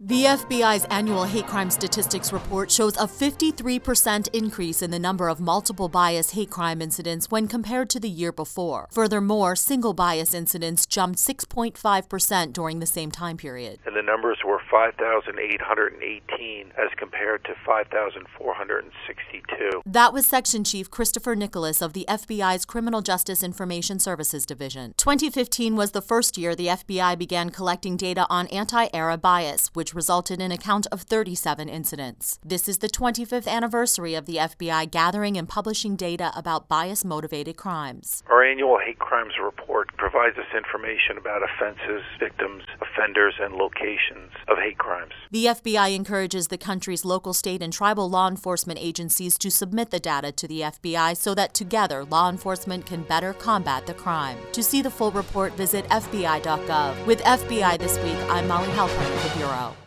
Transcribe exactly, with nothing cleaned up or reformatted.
The F B I's annual hate crime statistics report shows a fifty-three percent increase in the number of multiple bias hate crime incidents when compared to the year before. Furthermore, single bias incidents jumped six point five percent during the same time period. And the numbers were five thousand eight hundred eighteen as compared to five thousand four hundred sixty-two. That was Section Chief Christopher Nicholas of the F B I's Criminal Justice Information Services Division. twenty fifteen was the first year the F B I began collecting data on anti-Arab bias, which resulted in a count of thirty-seven incidents. This is the twenty-fifth anniversary of the F B I gathering and publishing data about bias-motivated crimes. Our annual hate crimes report provides us information about offenses, victims, offenders, and locations of hate crimes. The F B I encourages the country's local, state, and tribal law enforcement agencies to submit the data to the F B I so that together law enforcement can better combat the crime. To see the full report, visit F B I dot gov. With F B I This Week, I'm Molly Halpern of the Bureau.